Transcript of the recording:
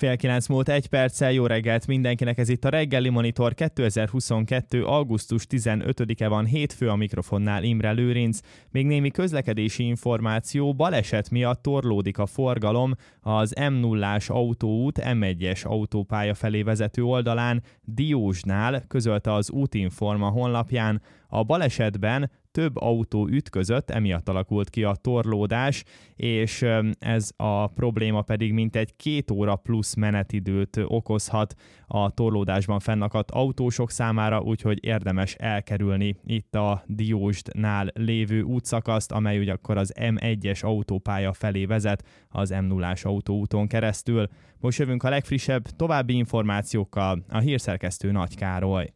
9 múlt 1 perccel, jó reggelt mindenkinek, ez itt a Reggeli Monitor, 2022. augusztus 15-e van, hétfő, a mikrofonnál Imre Lőrinc. Még némi közlekedési információ, baleset miatt torlódik a forgalom az M0-ás autóút M1-es autópálya felé vezető oldalán, Diósnál, közölte az Útinforma honlapján. A balesetben több autó ütközött, emiatt alakult ki a torlódás, és ez a probléma pedig mintegy 2 óra plusz menetidőt okozhat a torlódásban fennakadt autósok számára, úgyhogy érdemes elkerülni itt a Diósnál lévő útszakaszt, amely ugye akkor az M1-es autópálya felé vezet az M0-ás autóúton keresztül. Most jövünk a legfrissebb további információkkal, a hírszerkesztő Nagy Károly.